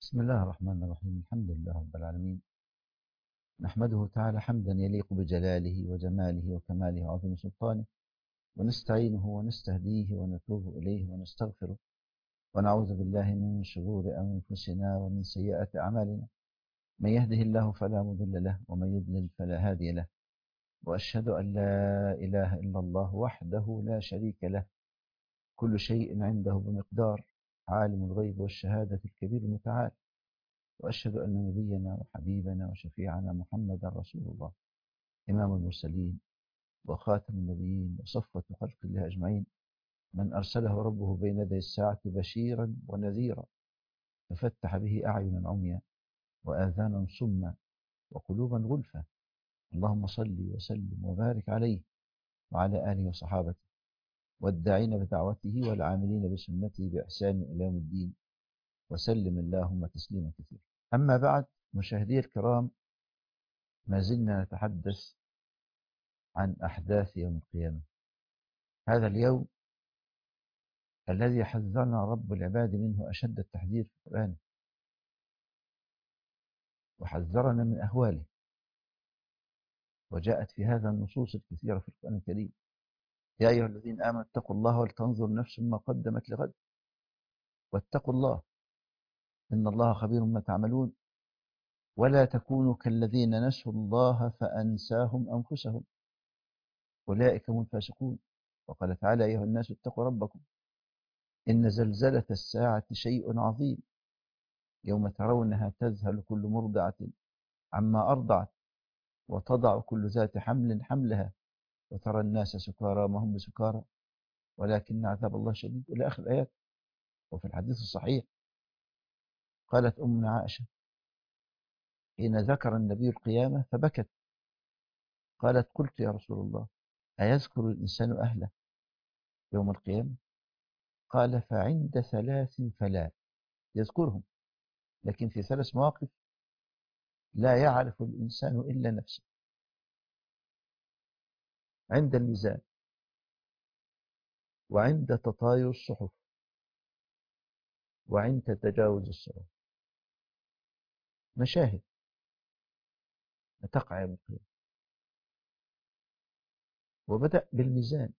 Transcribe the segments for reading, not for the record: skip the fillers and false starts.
بسم الله الرحمن الرحيم. الحمد لله رب العالمين، نحمده تعالى حمدا يليق بجلاله وجماله وكماله وعظيم سلطانه، ونستعينه ونستهديه ونتوب إليه ونستغفره، ونعوذ بالله من شرور أنفسنا ومن سيئات أعمالنا. من يهده الله فلا مضل له، ومن يضلل فلا هادي له. وأشهد أن لا إله إلا الله وحده لا شريك له، كل شيء عنده بمقدار، عالم الغيب والشهادة الكبير المتعال. وأشهد أن نبينا وحبيبنا وشفيعنا محمدا رسول الله، إمام المرسلين وخاتم النبيين وصفوة خلق الله أجمعين، من أرسله ربه بين يدي الساعة بشيرا ونذيرا، ففتح به أعينا عميا وآذانا صما وقلوبا غلفا. اللهم صل وسلم وبارك عليه وعلى آله وصحابته والداعين بدعوته والعاملين بسنته بإحسان إلى يوم الدين، وسلم اللهم تسليما كثيرا. أما بعد، مشاهدي الكرام، ما زلنا نتحدث عن أحداث يوم القيامة، هذا اليوم الذي حذرنا رب العباد منه أشد التحذير في القرآن، وحذرنا من أهواله، وجاءت في هذا النصوص الكثيرة في القرآن الكريم. يا أيها الذين آمنوا اتقوا الله ولتنظر نفس ما قدمت لغد، واتقوا الله إن الله خبير ما تعملون، ولا تكونوا كالذين نسوا الله فأنساهم أنفسهم أولئك هم الفاسقون. وقال تعالى: أيها الناس اتقوا ربكم إن زلزلة الساعة شيء عظيم، يوم ترونها تذهل كل مرضعة عما أرضعت وتضع كل ذات حمل حملها وترى الناس سكارى ما هم بسكارى ولكن عذاب الله شديد، إلى آخر الآيات. وفي الحديث الصحيح قالت أمنا عائشة حين ذكر النبي القيامة فبكت، قالت: قلت يا رسول الله أيذكر الإنسان أهله يوم القيامة؟ قال: فعند ثلاث فلا، يذكرهم لكن في ثلاث مواقف لا يعرف الإنسان إلا نفسه: عند الميزان، وعند تطاير الصحف، وعند تجاوز الصراط. مشاهد تقع يوم القيامة. وبدأ بالميزان،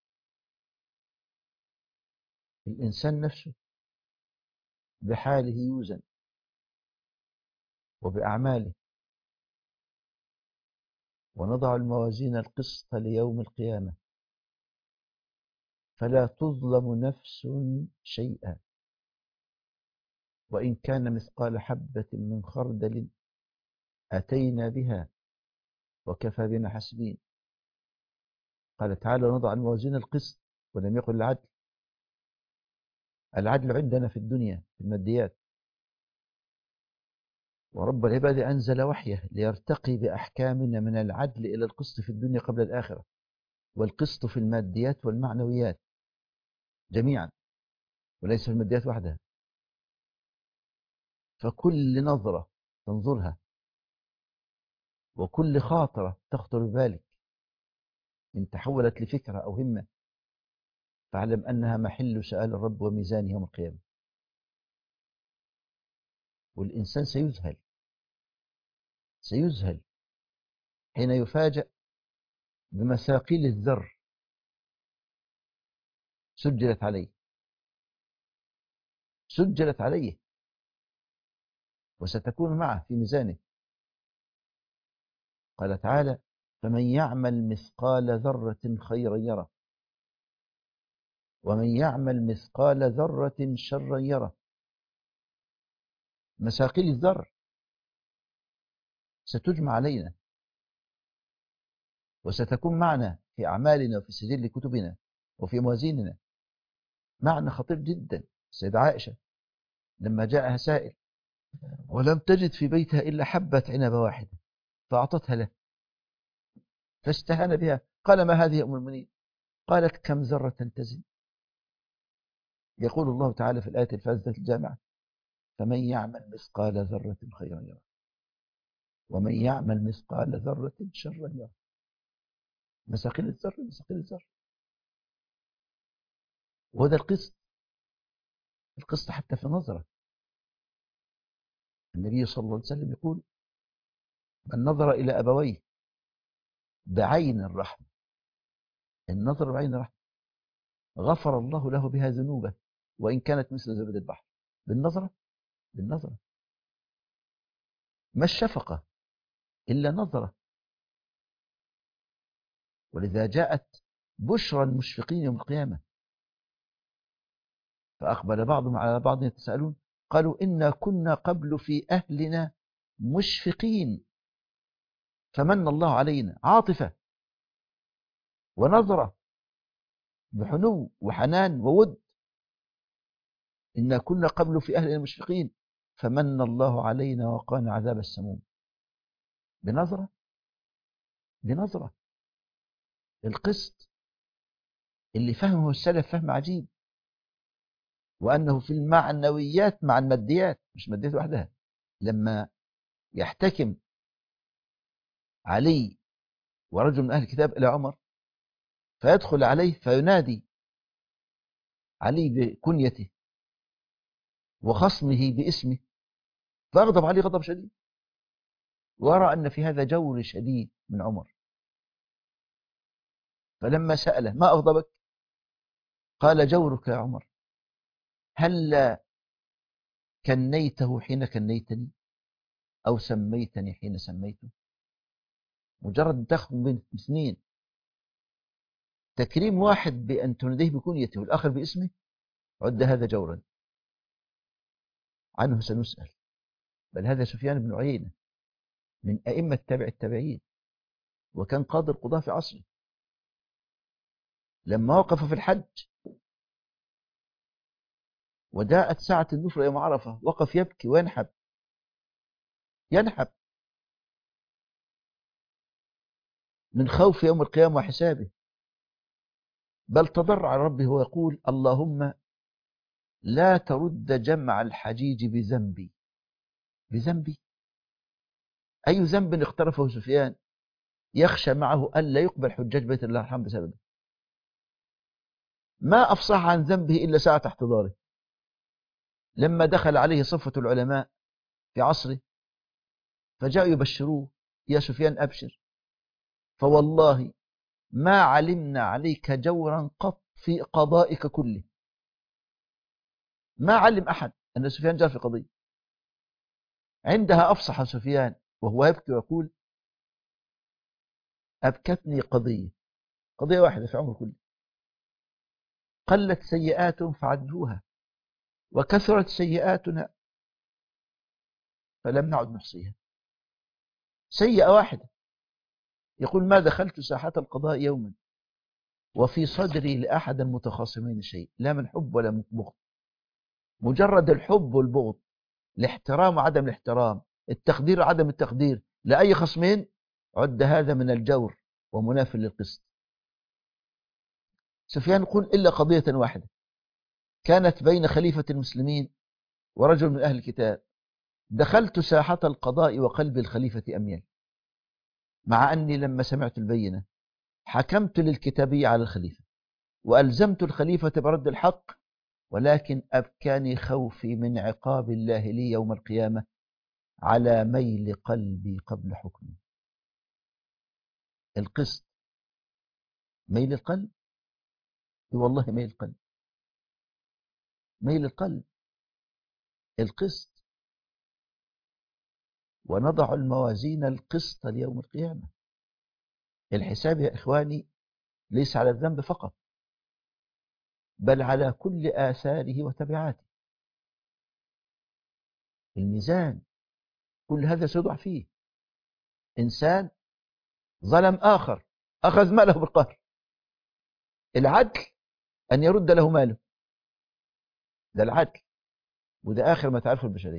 الإنسان نفسه بحاله يوزن وبأعماله. ونضع الموازين القسط ليوم القيامة فلا تظلم نفس شيئا، وإن كان مثقال حبة من خردل أتينا بها وكفى بنا حاسبين. قال تعالى: نضع الموازين القسط، ولم يقل العدل. العدل عندنا في الدنيا في الماديات، ورب العباد أنزل وحيه ليرتقي بأحكامنا من العدل إلى القسط في الدنيا قبل الآخرة، والقسط في الماديات والمعنويات جميعا، وليس في الماديات وحدها. فكل نظرة تنظرها وكل خاطرة تخطر ببالك إن تحولت لفكرة أو همة، فاعلم أنها محل سؤال الرب وميزان يوم القيامة. والإنسان سيذهل حين يفاجأ بمثاقيل الذر سجلت عليه وستكون معه في ميزانه. قال تعالى: فمن يعمل مثقال ذرة خيرا يره، ومن يعمل مثقال ذرة شرا يره. مثاقيل الذر ستجمع علينا وستكون معنا في أعمالنا وفي سجل كتبنا وفي موازيننا. معنى خطير جدا. السيدة عائشة لما جاءها سائل ولم تجد في بيتها إلا حبة عنبة واحدة فأعطتها له فاستهان بها، قال: ما هذه يا أم المؤمنين؟ قالت: كم ذرة تزن. يقول الله تعالى في الآية الفاذة الجامعة: فمن يعمل مثقال ذرة خيرا يره، ومن يعمل مثقال ذرة شرا يره. مثاقيل الذر. وهذا القسط حتى في نظرة. النبي صلى الله عليه وسلم يقول: من نظر إلى أبويه بعين الرحمة، النظر بعين الرحمة، غفر الله له بها ذنوبه وإن كانت مثل زبد البحر. بالنظرة، بالنظرة. ما الشفقة إلا نظرة. ولذا جاءت بشرى المشفقين يوم القيامة. فأقبل بعضهم على بعض يتساءلون قالوا: إنا كنا قبل في أهلنا مشفقين فمن الله علينا. عاطفة ونظرة بحنو وحنان وود. إنا كنا قبل في أهلنا مشفقين فمن الله علينا وقانا عذاب السموم. بنظرة، بنظرة. القسط اللي فهمه السلف فهم عجيب، وأنه في المعنويات مع الماديات، مش ماديات وحدها. لما يحتكم علي ورجل من أهل الكتاب إلى عمر، فيدخل عليه فينادي علي بكنيته وخصمه باسمه، فأغضب عليه غضب شديد، وأرى أن في هذا جور شديد من عمر. فلما سأله: ما أغضبك؟ قال: جورك يا عمر، هل كنيته حين كنيتني أو سميتني حين سميته؟ مجرد تخم بين اثنين، تكريم واحد بأن تناديه بكنيته والآخر باسمه، عد هذا جورا. عنه سنسأل. بل هذا سفيان بن عيينة من أئمة تابع التابعين، وكان قاضي القضاة في عصره. لما وقف في الحج وجاءت ساعة النفر يوم عرفة، وقف يبكي وينحب، ينحب من خوف يوم القيامة وحسابه. بل تضرع ربه ويقول: اللهم لا ترد جمع الحجيج بذنبي. بذنبي؟ أي ذنب اقترفه سفيان يخشى معه ألا يقبل حجاج بيت الله الحرام بسببه؟ ما أفصح عن ذنبه إلا ساعة احتضاره، لما دخل عليه صفة العلماء في عصره فجاءوا يبشروه: يا سفيان أبشر، فوالله ما علمنا عليك جورا قط في قضائك كله. ما علم أحد أن سفيان جار في قضية. عندها أفصح سفيان وهو يبكي ويقول: أبكتني قضية، قضية واحدة في عمر كله، قلت سيئاتهم فعدوها وكثرت سيئاتنا فلم نعد نحصيها. سيئة واحدة. يقول: ما دخلت ساحة القضاء يوما وفي صدري لأحد المتخاصمين شيء، لا من حب ولا من بغض. مجرد الحب والبغض، الاحترام وعدم الاحترام، التقدير وعدم التقدير لأي خصمين، عد هذا من الجور ومناف للقسط. سفيان يقول: إلا قضية واحدة كانت بين خليفة المسلمين ورجل من أهل الكتاب، دخلت ساحة القضاء وقلب الخليفة أميل، مع أني لما سمعت البينة حكمت للكتابية على الخليفة وألزمت الخليفة برد الحق، ولكن أبكاني خوفي من عقاب الله لي يوم القيامة على ميل قلبي قبل حكمه. القسط ميل القلب، والله ميل القلب، ميل القلب. القسط. ونضع الموازين القسط ليوم القيامة. الحساب يا إخواني ليس على الذنب فقط، بل على كل آثاره وتبعاته. الميزان كل هذا سيضع فيه. إنسان ظلم آخر، أخذ ماله بالقهر، العدل أن يرد له ماله، ده العدل، وده آخر ما تعرفه البشرية.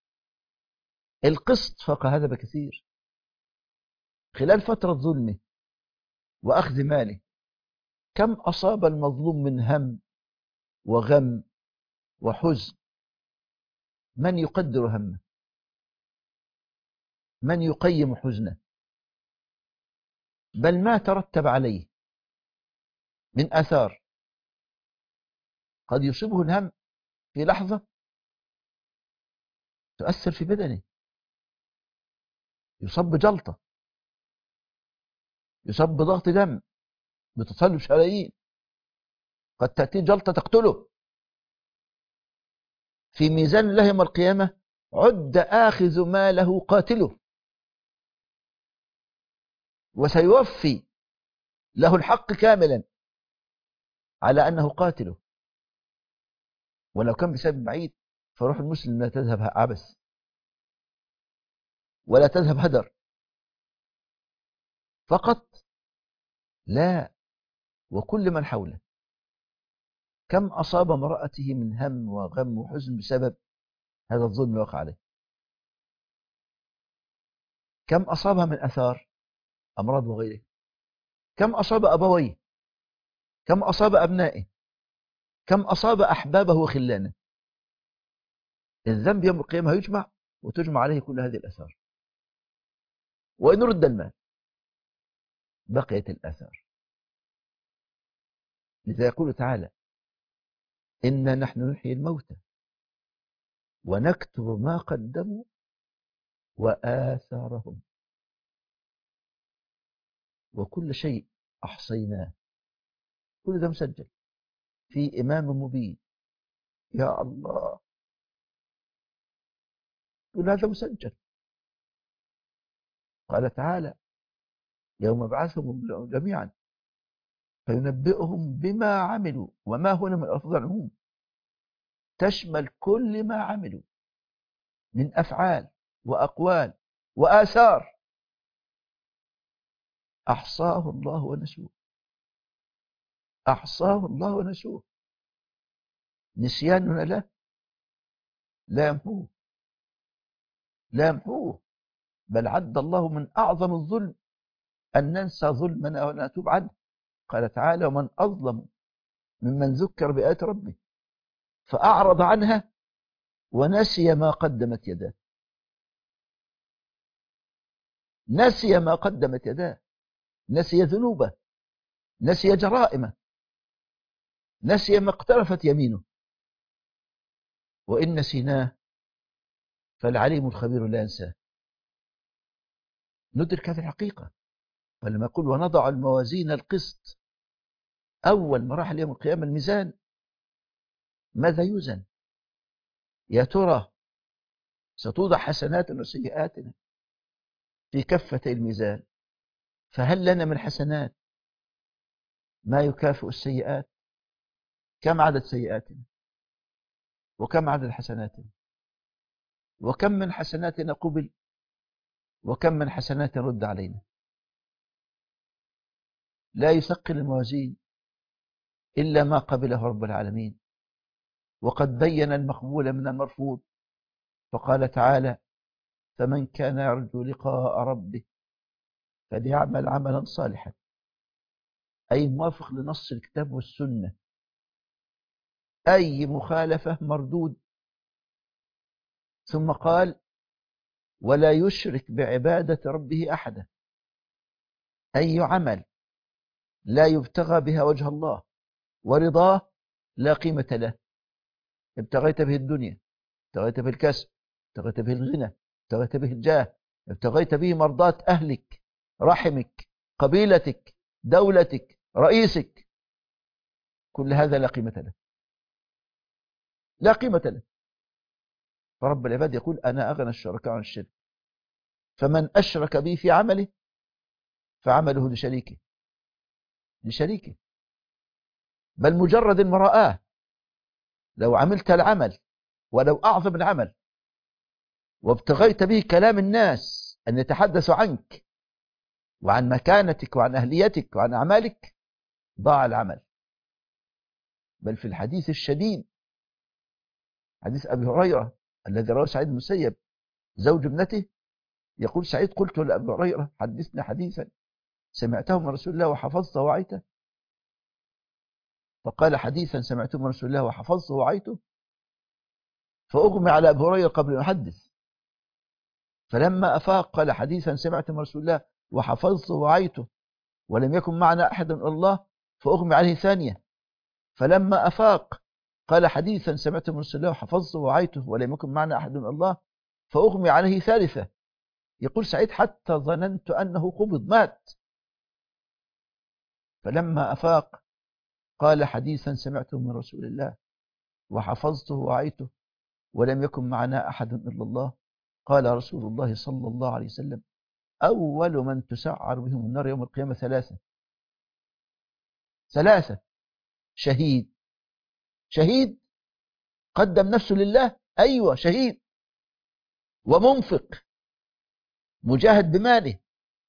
القسط فوق هذا بكثير. خلال فترة ظلمه وأخذ ماله كم أصاب المظلوم من هم وغم وحزن. من يقدر همه؟ من يقيم حزنه؟ بل ما ترتب عليه من آثار. قد يصيبه الهم في لحظة تؤثر في بدنه، يصاب بجلطة، يصاب بضغط دم، بتصلب شرايين، قد تأتي جلطة تقتله. في ميزان الله يوم القيامة عد آخذ ماله قاتله، وسيوفي له الحق كاملا على أنه قاتله. ولو كان بسبب بعيد فروح المسلم لا تذهب عبث ولا تذهب هدر فقط، لا، وكل من حوله. كم أصاب امرأته من هم وغم وحزن بسبب هذا الظلم الواقع عليه، كم أصابها من أثار أمراض وغيره، كم أصاب أبويه، كم أصاب أبنائه، كم أصاب أحبابه وخلانه. الذنب يوم القيامة يجمع وتجمع عليه كل هذه الأثار، وإن رد المال بقيت الآثار. لذا يقول تعالى: إنا نحن نحيي الموتى ونكتب ما قدموا وآثارهم، وكل شيء أحصيناه، كل ده مسجل في إمام مبين. يا الله، كل هذا مسجل. قال تعالى: يوم بعثهم جميعا فينبئهم بما عملوا. وما هنا من ألفاظ العموم، تشمل كل ما عملوا من أفعال وأقوال وآثار، أحصاه الله ونسوه، أحصاه الله ونسوه. نسياننا له لا يمحوه، لا يمحوه، بل عد الله من أعظم الظلم أن ننسى ظلمنا ونتوب عنه. قال تعالى: ومن أظلم ممن ذكر بآيات ربه فأعرض عنها ونسي ما قدمت يداه. نسي ما قدمت يداه، نسي ذنوبه، نسي جرائمه، نسي ما اقترفت يمينه. وإن نسيناه فالعليم الخبير لا ينساه. ندرك هذه الحقيقة. ولما يقول: ونضع الموازين القسط، أول مراحل يوم القيامة الميزان. ماذا يوزن؟ يا ترى ستوضع حسناتنا وسيئاتنا في كفتي الميزان، فهل لنا من حسنات ما يكافئ السيئات؟ كم عدد سيئاتنا وكم عدد حسناتنا، وكم من حسناتنا قبل وكم من حسنات رد علينا؟ لا يثقل الموازين إلا ما قبله رب العالمين، وقد بين المقبول من المرفوض. فقال تعالى: فمن كان يرجو لقاء ربه فليعمل عملا صالحا، أي موافق لنص الكتاب والسنة، أي مخالفة مردود. ثم قال: ولا يشرك بعبادة ربه أحدا، أي عمل لا يبتغى بها وجه الله ورضاه لا قيمة له. ابتغيت به الدنيا، ابتغيت به الكسب، ابتغيت به الغنى، ابتغيت به الجاه، ابتغيت به مرضاة أهلك، رحمك، قبيلتك، دولتك، رئيسك، كل هذا لا قيمة له، لا قيمة له. فرب العباد يقول: أنا أغنى الشركاء عن الشرك، فمن أشرك بي في عمله فعمله لشريكه، لشريكه. بل مجرد المرآة، لو عملت العمل ولو أعظم العمل وابتغيت به كلام الناس أن يتحدثوا عنك وعن مكانتك وعن أهليتك وعن أعمالك، ضاع العمل. بل في الحديث الشديد، حديث أبي هريرة الذي رواه سعيد بن المسيب زوج ابنته، يقول سعيد: قلت لأبي هريرة: حدثنا حديثا سمعته من رسول الله وحفظته ووعيته. فقال: حديثا سمعته من رسول الله وحفظته ووعيته. فأغمي على أبي هريرة قبل أن يحدث، فلما أفاق قال: حديثا سمعته من رسول الله وحفظته ووعيته ولم يكن معنا أحد إلا الله. فأغمي عليه ثانية، فلما أفاق قال: حديثا سمعته من رسول الله وحفظته ووعيته ولم يكن معنا أحد إلا الله. فأغمي عليه ثالثة. يقول سعيد حتى ظننت أنه قبض مات. فلما أفاق قال حديثا سمعته من رسول الله وحفظته ووعيته ولم يكن معنا أحد إلا الله. قال رسول الله صلى الله عليه وسلم: أول من تسعر بهم النار يوم القيامة ثلاثة: شهيد. شهيد قدم نفسه لله، أيوة شهيد. ومنفق مجاهد بماله.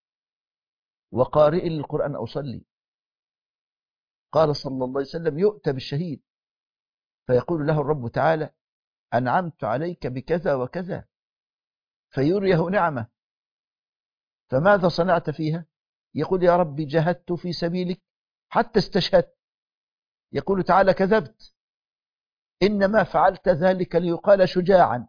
وقارئ للقرآن أو صلي. قال صلى الله عليه وسلم: يؤتى بالشهيد فيقول له الرب تعالى: أنعمت عليك بكذا وكذا، فيريه نعمة، فماذا صنعت فيها؟ يقول: يا ربي جاهدت في سبيلك حتى استشهدت. يقول تعالى: كذبت، إنما فعلت ذلك ليقال شجاعا،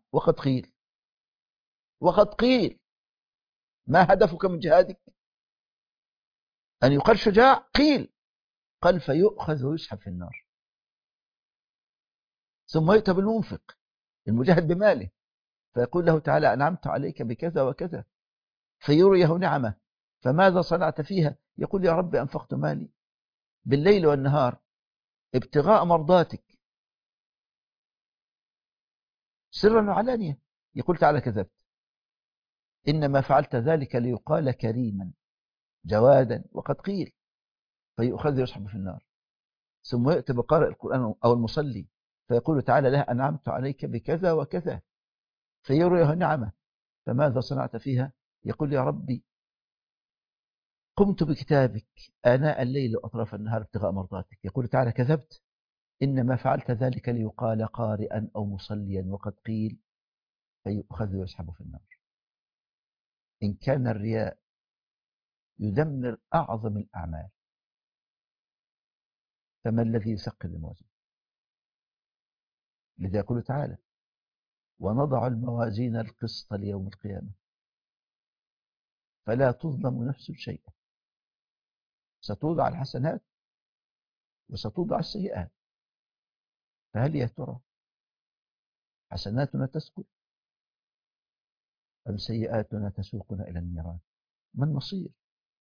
وقد قيل ما هدفك من جهادك؟ أن يقال شجاع؟ قال فيؤخذ ويسحب في النار. ثم يؤتى بالمنفق المجاهد بماله فيقول له تعالى: أنعمت عليك بكذا وكذا، فيريه نعمة، فماذا صنعت فيها؟ يقول: يا رب أنفقت مالي بالليل والنهار ابتغاء مرضاتك سرا وعلانية. يقول تعالى: كذبت، إنما فعلت ذلك ليقال كريما جوادا، وقد قيل، فيؤخذ ويسحب في النار. ثم يأتي بقارئ القرآن أو المصلي فيقول تعالى له: أنعمت عليك بكذا وكذا، فيريه نعمة، فماذا صنعت فيها؟ يقول: يا ربي قمت بكتابك آناء الليل وأطراف النهار ابتغاء مرضاتك. يقول تعالى: كذبت، إنما فعلت ذلك ليقال قارئا أو مصليا، وقد قيل، فيؤخذ ويسحب في النار. إن كان الرياء يدمر أعظم الأعمال، فما الذي يثقل الموازين؟ لذا يقول تعالى: ونضع الموازين القسط ليوم القيامة فلا تظلم نفس شيئا. ستوضع الحسنات وستوضع السيئات، فهل يا ترى حسناتنا تسكت أم سيئاتنا تسوقنا إلى النيران؟ ما المصير؟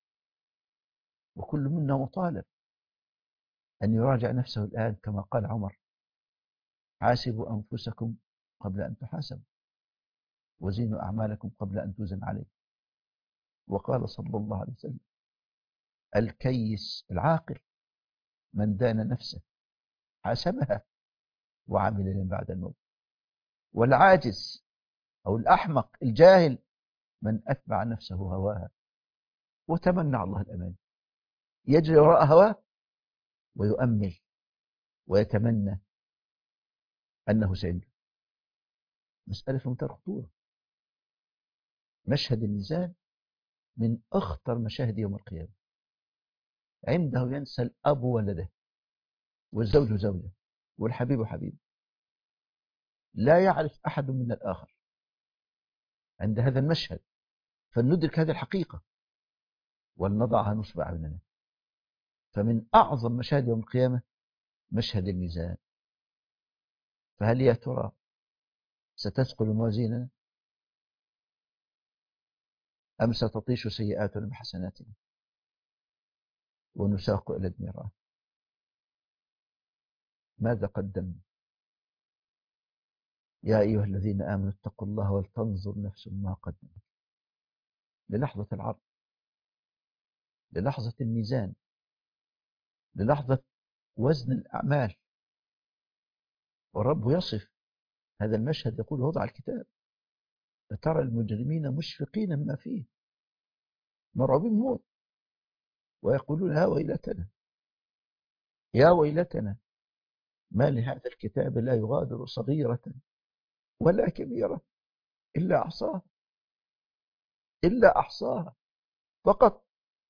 وكل منا مطالب أن يراجع نفسه الآن، كما قال عمر: حاسبوا أنفسكم قبل أن تحاسبوا، وزنوا أعمالكم قبل أن توزن عليكم. وقال صلى الله عليه وسلم: الكيس العاقل من دان نفسه حاسبها وعمل لما بعد الموت. والعاجز أو الأحمق الجاهل من أتبع نفسه هواها وتمنى على الله الأمان، يجري وراء هواه ويؤمل ويتمنى أنه سينجو. مسألة في منتهى الخطورة. مشهد الميزان من أخطر مشاهد يوم القيامة. عنده ينسى الأب ولده، والزوج زوجه، والحبيب حبيب، لا يعرف أحد من الآخر عند هذا المشهد. فلندرك هذه الحقيقة ولنضعها نصب أعيننا. فمن أعظم مشاهد يوم القيامة مشهد الميزان. فهل يا ترى ستثقل موازيننا أم ستطيش سيئاتنا بحسناتنا ونساق إلى النيران؟ ماذا قدمنا؟ يا أيها الذين آمنوا اتقوا الله ولتنظر نفس ما قدمت للحظة العرض، للحظة الميزان، للحظة وزن الأعمال. والرب يصف هذا المشهد يقول: وضع الكتاب فترى المجرمين مشفقين مما فيه مرعوبين موت ويقولون: يا ويلتنا يا ويلتنا ما لهذا الكتاب لا يغادر صغيرة ولا كبيرة إلا أحصاها فقط.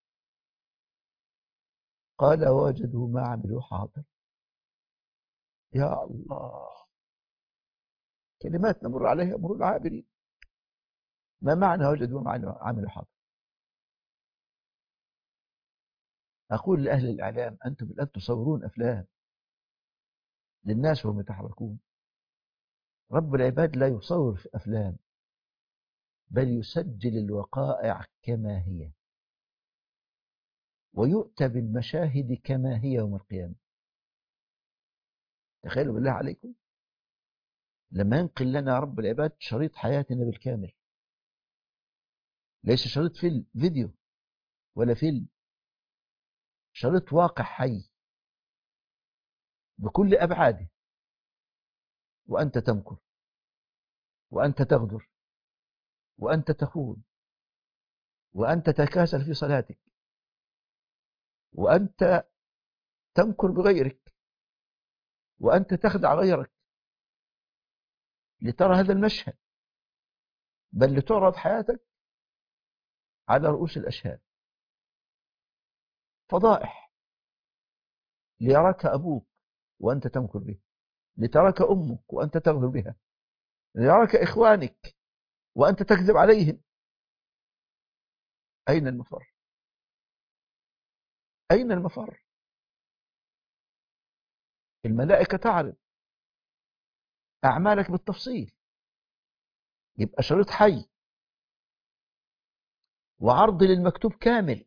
قال: وجدوا ما عملوا حاضر. يا الله، كلمات نمر عليها مرور العابرين. ما معنى وجدوا ما عملوا حاضر؟ أقول لأهل الإعلام: أنتم الآن تصورون أفلام للناس وهم يتحركون. رب العباد لا يصور في أفلام، بل يسجل الوقائع كما هي، ويؤتى بالمشاهد كما هي يوم القيامة. تخيلوا بالله عليكم لما ينقل لنا رب العباد شريط حياتنا بالكامل، ليس شريط فيديو ولا فيلم، شريط واقع حي بكل أبعاده، وأنت تمكر، وأنت تغدر، وأنت تخون، وأنت تكاسل في صلاتك، وأنت تمكر بغيرك، وأنت تخدع غيرك لترى هذا المشهد، بل لتعرض حياتك على رؤوس الأشهاد. فضائح، ليراك أبوك وأنت تمكر به، لتراك أمك وأنت تغدر بها، ليراك إخوانك وأنت تكذب عليهم. أين المفر؟ أين المفر؟ الملائكة تعرض أعمالك بالتفصيل، يبقى شريط حي وعرض للمكتوب كامل.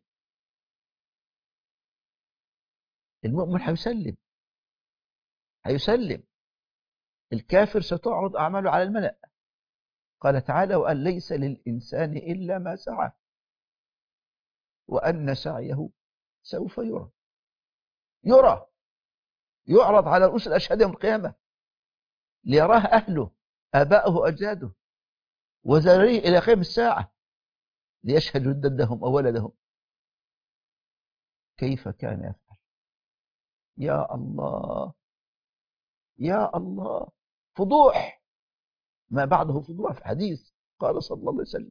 المؤمن هيسلم، الكافر ستعرض أعماله على الملأ. قال تعالى: وأن ليس للإنسان إلا ما سعى وأن سعيه سوف يرى، يعرض على رؤوس الأشهاد يوم القيامة ليراه أهله، آباؤه وأجداده وذريه إلى قيام الساعة، ليشهدوا جدهم أو ولدهم. كيف كان يفعل؟ يا الله يا الله، فضوح ما بعده فضوح. في حديث قال صلى الله عليه وسلم: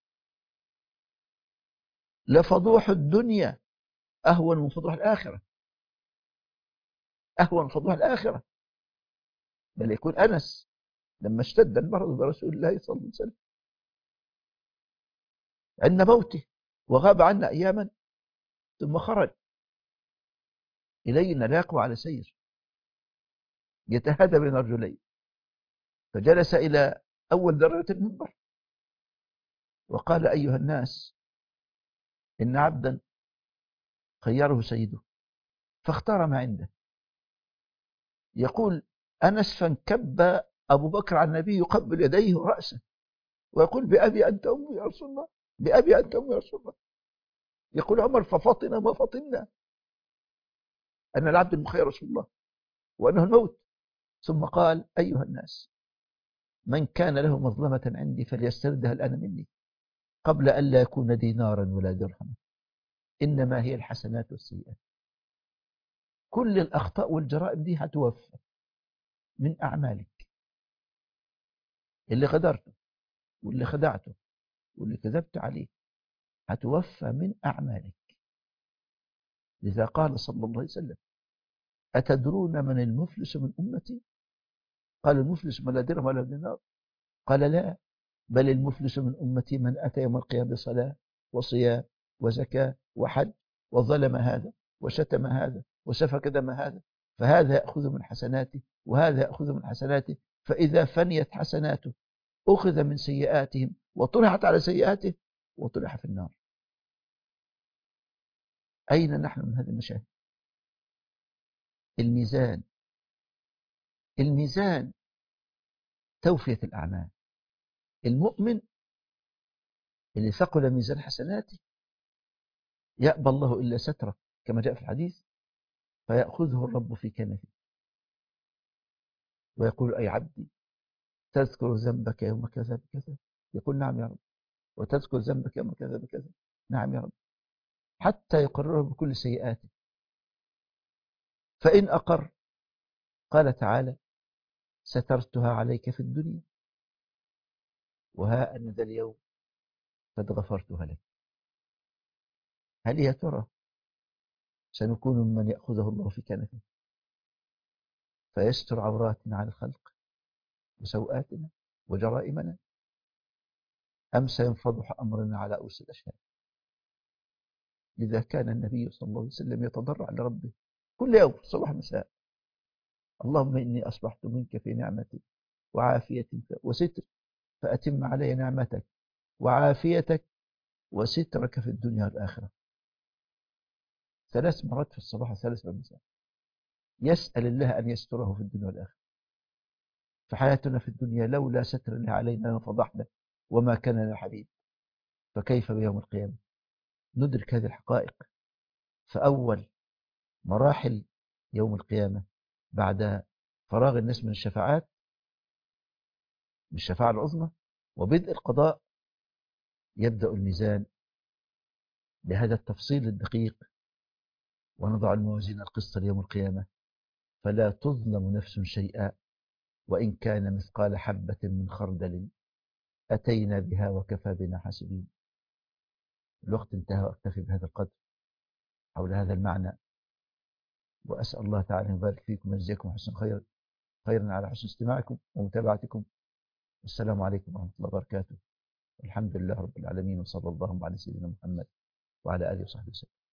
لفضوح الدنيا أهون من فضوح الآخرة، أهون من فضوح الآخرة. بل يكون أنس لما اشتد المرض برسول الله صلى الله عليه وسلم عند موته وغاب عنا أياما، ثم خرج إلينا لا يقوى على سير، يتهادى بين رجلين، فجلس إلى أول درجة المنبر وقال: أيها الناس، إن عبدا خيره سيده فاختار ما عنده. يقول أنس: فانكب أبو بكر على النبي يقبل يديه ورأسه ويقول: بأبي أنت أمي يا رسول الله، بأبي أنت أمي يا رسول الله. يقول عمر: ففطن ما فطنا أن العبد المخير رسول الله وأنه الموت. ثم قال: أيها الناس، من كان له مظلمة عندي فليستردها الآن مني قبل أن لا يكون دينارا ولا درهما، إنما هي الحسنات والسيئات. كل الأخطاء والجرائم دي هتوفى من أعمالك، اللي غدرته واللي خدعته واللي كذبت عليه هتوفى من أعمالك. لذا قال صلى الله عليه وسلم: أتدرون من المفلس من أمتي؟ قال: المفلس من لا درهم ولا دينار. قال: لا، بل المفلس من أمتي من أتى يوم القيامة بصلاة وصيام وزكاة وحج وظلم هذا وشتم هذا وسفك دم هذا، فهذا يأخذ من حسناته وهذا يأخذ من حسناته، فإذا فنيت حسناته أخذ من سيئاتهم وطرحت على سيئاته وطرح في النار. أين نحن من هذه المشاهد؟ الميزان، الميزان توفية الأعمال. المؤمن اللي ثقل ميزان حسناته يأبى الله إلا ستره كما جاء في الحديث، فيأخذه الرب في كنفه ويقول: أي عبدي، تذكر ذنبك يوم كذا بكذا؟ يقول: نعم يا رب. وتذكر ذنبك يوم كذا بكذا؟ نعم يا رب. حتى يقرره بكل سيئاته، فإن أقر قال تعالى: سترتها عليك في الدنيا وها أن ذا اليوم قد غفرتها لك. هل يا ترى سنكون ممن يأخذه الله في كنفه فيستر عوراتنا على الخلق وسوءاتنا وجرائمنا، أم سينفضح أمرنا على أوس الأشهاد؟ لذا كان النبي صلى الله عليه وسلم يتضرع لربه كل يوم صباح مساء: اللهم إني أصبحت منك في نعمة وعافية وستر، فأتم علي نعمتك وعافيتك وسترك في الدنيا والآخرة. 3 مرات في الصباح و3 في المساء، يسأل الله أن يستره في الدنيا والآخرة. فحياتنا في الدنيا لولا ستر الله علينا لفضحنا وما كان لنا حبيب، فكيف بيوم القيامة؟ ندرك هذه الحقائق. فأول مراحل يوم القيامة بعد فراغ الناس من الشفاعات، من الشفاعة العظمى وبدء القضاء، يبدأ الميزان بهذا التفصيل الدقيق. ونضع الموازين القسط ليوم القيامة فلا تظلم نفس شيئا وإن كان مثقال حبة من خردل أتينا بها وكفى بنا حاسبين. الوقت انتهى، وأكتفي بهذا القدر حول هذا المعنى، وأسأل الله تعالى أن يبارك فيكم ويجزيكم حسن خيرا على حسن استماعكم ومتابعتكم. والسلام عليكم ورحمة الله وبركاته. الحمد لله رب العالمين، وصلى الله على سيدنا محمد وعلى آله وصحبه وسلم.